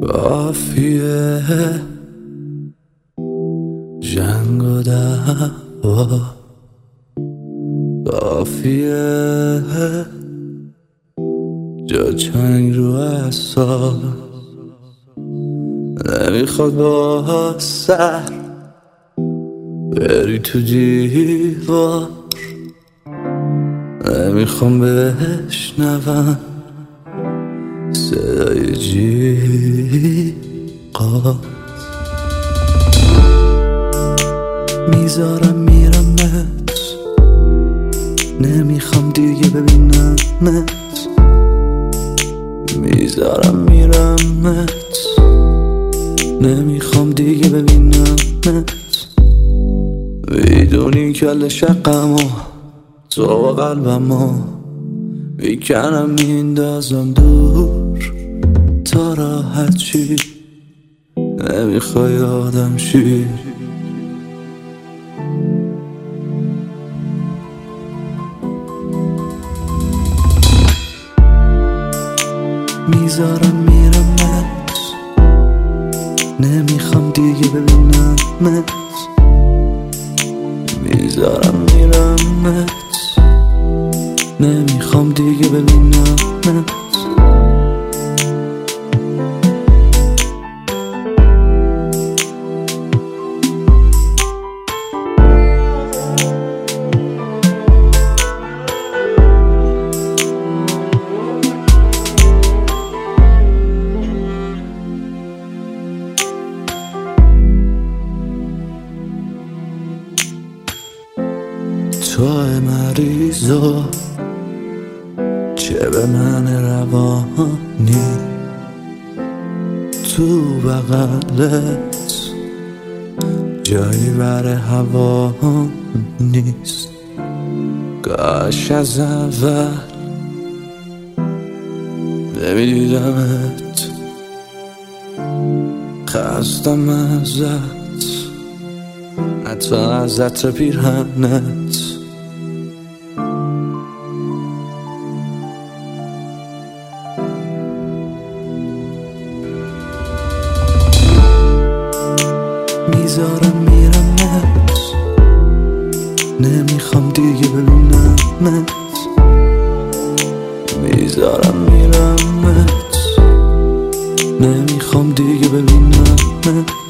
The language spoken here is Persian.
کافیه جنگ و دعوا، کافیه جا چنگ رو اعصاب، نمیخواد با سر بری تو دیوار، نمیخوام بشنوم صدای جیغا، میذارم میرمت، نمیخوام دیگه ببینمت، میذارم میرمت، نمیخوام دیگه ببینمت، میدونی کل شقمو تو و قلبمو میکنم میندازم دور تا راحت چی، نمیخوای آدم شی. میذارم میرمت، نمیخوام دیگه ببینمت، میذارم میرمت، نمیخوام دیگه ببینمت، توی مریضا چه به من روانی، تو بغلت جایی بر هوا نیست، کاش از اول نمیدیدمت، خستم ازت، حتی از عطر پیرهنت، میذارم میرمت، نمیخوام دیگه ببینمت، میذارم میرمت، نمیخوام دیگه ببینمت.